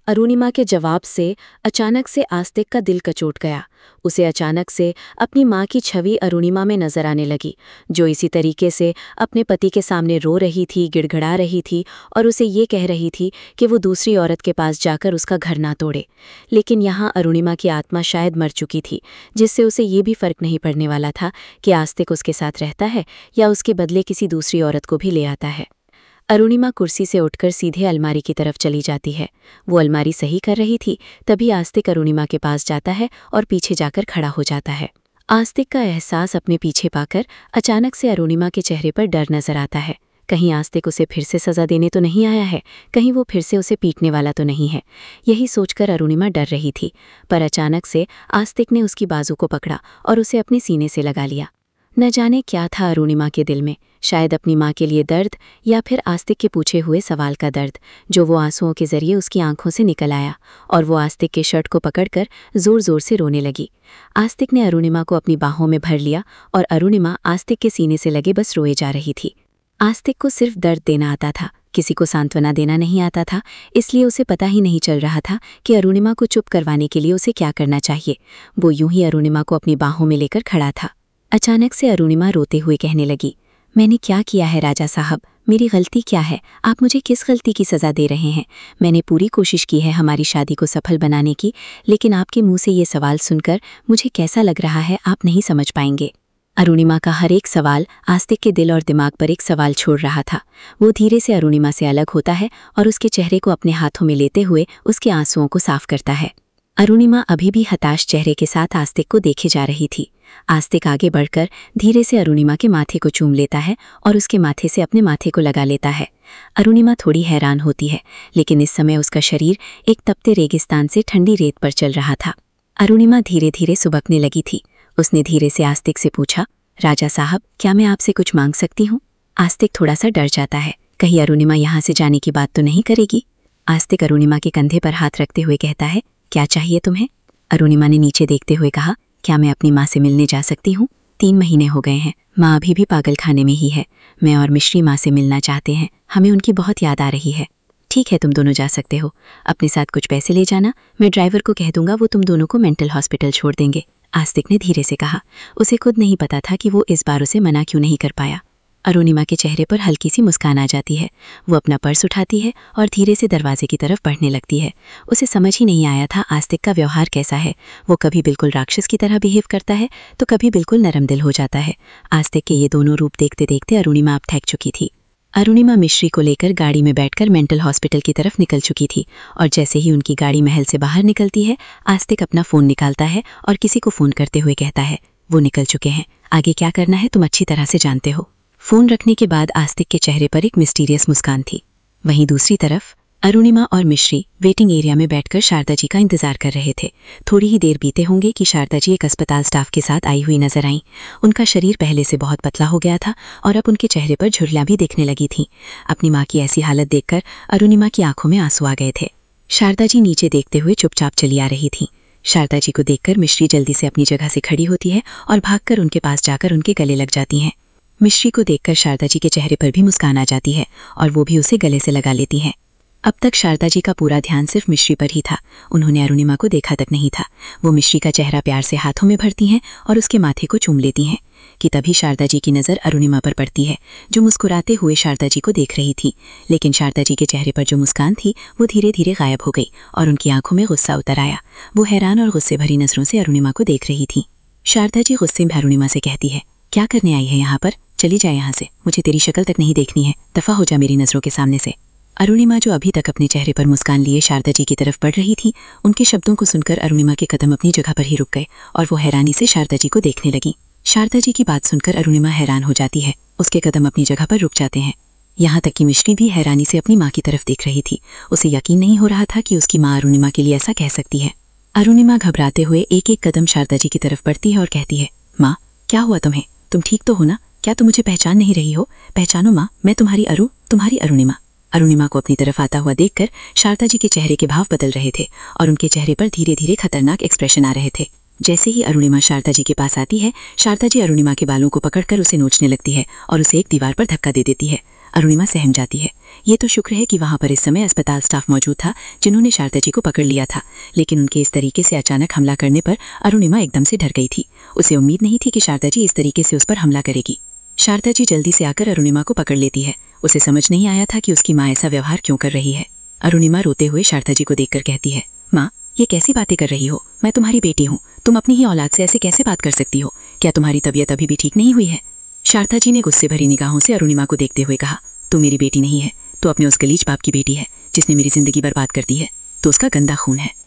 अरुणिमा के जवाब से अचानक से आस्तिक का दिल कचोट गया। उसे अचानक से अपनी माँ की छवि अरुणिमा में नजर आने लगी, जो इसी तरीके से अपने पति के सामने रो रही थी, गिड़गिड़ा रही थी और उसे ये कह रही थी कि वो दूसरी औरत के पास जाकर उसका घर ना तोड़े। लेकिन यहाँ अरुणिमा की आत्मा शायद मर चुकी थी, जिससे उसे ये भी फर्क नहीं पड़ने वाला था कि आस्तिक उसके साथ रहता है या उसके बदले किसी दूसरी औरत को भी ले आता है। अरुणिमा कुर्सी से उठकर सीधे अलमारी की तरफ चली जाती है। वो अलमारी सही कर रही थी, तभी आस्तिक अरुणिमा के पास जाता है और पीछे जाकर खड़ा हो जाता है। आस्तिक का एहसास अपने पीछे पाकर अचानक से अरुणिमा के चेहरे पर डर नजर आता है। कहीं आस्तिक उसे फिर से सजा देने तो नहीं आया है, कहीं वो फिर से उसे पीटने वाला तो नहीं है। यही सोचकर अरुणिमा डर रही थी, पर अचानक से आस्तिक ने उसकी बाजू को पकड़ा और उसे अपने सीने से लगा लिया। न जाने क्या था अरुणिमा के दिल में, शायद अपनी माँ के लिए दर्द या फिर आस्तिक के पूछे हुए सवाल का दर्द, जो वो आंसुओं के जरिए उसकी आंखों से निकल आया और वो आस्तिक के शर्ट को पकड़कर जोर जोर से रोने लगी। आस्तिक ने अरुणिमा को अपनी बाहों में भर लिया और अरुणिमा आस्तिक के सीने से लगे बस रोए जा रही थी। आस्तिक को सिर्फ दर्द देना आता था, किसी को सांत्वना देना नहीं आता था, इसलिए उसे पता ही नहीं चल रहा था कि अरुणिमा को चुप करवाने के लिए उसे क्या करना चाहिए। वो यूं ही अरुणिमा को अपनी बाहों में लेकर खड़ा था। अचानक से अरुणिमा रोते हुए कहने लगी, मैंने क्या किया है राजा साहब? मेरी गलती क्या है? आप मुझे किस गलती की सज़ा दे रहे हैं? मैंने पूरी कोशिश की है हमारी शादी को सफल बनाने की, लेकिन आपके मुंह से ये सवाल सुनकर मुझे कैसा लग रहा है आप नहीं समझ पाएंगे। अरुणिमा का हर एक सवाल आस्तिक के दिल और दिमाग पर एक सवाल छोड़ रहा था। वो धीरे से अरुणिमा से अलग होता है और उसके चेहरे को अपने हाथों में लेते हुए उसके आंसुओं को साफ करता है। अरुणिमा अभी भी हताश चेहरे के साथ आस्तिक को देखे जा रही थी। आस्तिक आगे बढ़कर धीरे से अरुणिमा के माथे को चूम लेता है और उसके माथे से अपने माथे को लगा लेता है। अरुणिमा थोड़ी हैरान होती है, लेकिन इस समय उसका शरीर एक तपते रेगिस्तान से ठंडी रेत पर चल रहा था। अरुणिमा धीरे धीरे सुबकने लगी थी। उसने धीरे से आस्तिक से पूछा, राजा साहब, क्या मैं आपसे कुछ मांग सकती हूँ? आस्तिक थोड़ा सा डर जाता है, कहीं अरुणिमा यहाँ से जाने की बात तो नहीं करेगी। आस्तिक अरुणिमा के कंधे पर हाथ रखते हुए कहता है, क्या चाहिए तुम्हें? अरुणिमा ने नीचे देखते हुए कहा, क्या मैं अपनी माँ से मिलने जा सकती हूँ? 3 महीने हो गए हैं, माँ अभी भी पागल खाने में ही है। मैं और मिश्री माँ से मिलना चाहते हैं, हमें उनकी बहुत याद आ रही है। ठीक है, तुम दोनों जा सकते हो। अपने साथ कुछ पैसे ले जाना, मैं ड्राइवर को कह दूंगा, वो तुम दोनों को मेंटल हॉस्पिटल छोड़ देंगे। आस्तिक ने धीरे से कहा। उसे खुद नहीं पता था कि वो इस बार उसे मना क्यों नहीं कर पाया। अरुणिमा के चेहरे पर हल्की सी मुस्कान आ जाती है। वो अपना पर्स उठाती है और धीरे से दरवाजे की तरफ बढ़ने लगती है। उसे समझ ही नहीं आया था आस्तिक का व्यवहार कैसा है। वो कभी बिल्कुल राक्षस की तरह बिहेव करता है तो कभी बिल्कुल नरम दिल हो जाता है। आस्तिक के ये दोनों रूप देखते देखते अरुणिमा अब थक चुकी थी। अरुणिमा मिश्री को लेकर गाड़ी में बैठकर मेंटल हॉस्पिटल की तरफ निकल चुकी थी और जैसे ही उनकी गाड़ी महल से बाहर निकलती है, आस्तिक अपना फ़ोन निकालता है और किसी को फ़ोन करते हुए कहता है, वो निकल चुके हैं, आगे क्या करना है तुम अच्छी तरह से जानते हो। फ़ोन रखने के बाद आस्तिक के चेहरे पर एक मिस्टीरियस मुस्कान थी। वहीं दूसरी तरफ अरुणिमा और मिश्री वेटिंग एरिया में बैठकर शारदा जी का इंतजार कर रहे थे। थोड़ी ही देर बीते होंगे कि शारदा जी एक अस्पताल स्टाफ के साथ आई हुई नजर आईं। उनका शरीर पहले से बहुत पतला हो गया था और अब उनके चेहरे पर झुर्रियां भी दिखने लगी थीं। अपनी माँ की ऐसी हालत देखकर अरुणिमा की आंखों में आंसू आ गए थे। शारदा जी नीचे देखते हुए चुपचाप चली आ रही थीं। शारदा जी को देखकर मिश्री जल्दी से अपनी जगह से खड़ी होती है और भागकर उनके पास जाकर उनके गले लग जाती हैं। मिश्री को देखकर शारदा जी के चेहरे पर भी मुस्कान आ जाती है और वो भी उसे गले से लगा लेती हैं। अब तक शारदा जी का पूरा ध्यान सिर्फ मिश्री पर ही था। उन्होंने अरुणिमा को देखा तक नहीं था। वो मिश्री का चेहरा प्यार से हाथों में भरती हैं और उसके माथे को चूम लेती हैं कि तभी शारदा जी की नज़र अरुणिमा पर पड़ती है, जो मुस्कुराते हुए शारदा जी को देख रही थी। लेकिन शारदा जी के चेहरे पर जो मुस्कान थी वो धीरे धीरे गायब हो गई और उनकी आंखों में गुस्सा उतर आया। वो हैरान और गुस्से भरी नज़रों से अरुणिमा को देख रही थी। शारदा जी गुस्से में अरुणिमा से कहती है, क्या करने आई है यहाँ पर? चली जाए यहाँ से, मुझे तेरी शक्ल तक नहीं देखनी है, दफा हो जा मेरी नज़रों के सामने से। अरुणिमा जो अभी तक अपने चेहरे पर मुस्कान लिए शारदा जी की तरफ बढ़ रही थी, उनके शब्दों को सुनकर अरुणिमा के कदम अपनी जगह पर ही रुक गए और वो हैरानी से शारदा जी को देखने लगी। शारदा जी की बात सुनकर अरुणिमा हैरान हो जाती है, उसके कदम अपनी जगह पर रुक जाते हैं। यहाँ तक कि मिश्री भी हैरानी से अपनी माँ की तरफ देख रही थी। उसे यकीन नहीं हो रहा था कि उसकी माँ अरुणिमा के लिए ऐसा कह सकती है। अरुणिमा घबराते हुए एक एक कदम शारदा जी की तरफ बढ़ती है और कहती है, माँ क्या हुआ तुम्हें? तुम ठीक तो हो ना? क्या तुम मुझे पहचान नहीं रही हो? पहचानो माँ, मैं तुम्हारी तुम्हारी अरुणिमा। अरुणिमा को अपनी तरफ आता हुआ देखकर शारदा जी के चेहरे के भाव बदल रहे थे और उनके चेहरे पर धीरे धीरे खतरनाक एक्सप्रेशन आ रहे थे। जैसे ही अरुणिमा शारदा जी के पास आती है, शारदा जी अरुणिमा के बालों को पकड़कर उसे नोचने लगती है और उसे एक दीवार पर धक्का दे देती है। अरुणिमा सहम जाती है। ये तो शुक्र है कि वहाँ पर इस समय अस्पताल स्टाफ मौजूद था जिन्होंने शारदा जी को पकड़ लिया था, लेकिन उनके इस तरीके से अचानक हमला करने पर अरुणिमा एकदम से डर गई थी। उसे उम्मीद नहीं थी कि शारदा जी इस तरीके से उस पर हमला करेगी। शारदा जी जल्दी से आकर अरुणिमा को पकड़ लेती है। उसे समझ नहीं आया था कि उसकी माँ ऐसा व्यवहार क्यों कर रही है। अरुणिमा रोते हुए शारदा जी को देखकर कहती है, माँ, ये कैसी बातें कर रही हो? मैं तुम्हारी बेटी हूँ, तुम अपनी ही औलाद से ऐसे कैसे बात कर सकती हो? क्या तुम्हारी तबीयत अभी भी ठीक नहीं हुई है? शारदा जी ने गुस्से भरी निगाहों से अरुणिमा को देखते हुए कहा, तू मेरी बेटी नहीं है, तो अपने उस गलीज बाप की बेटी है जिसने मेरी जिंदगी बर्बाद कर दी है, तो उसका गंदा खून है।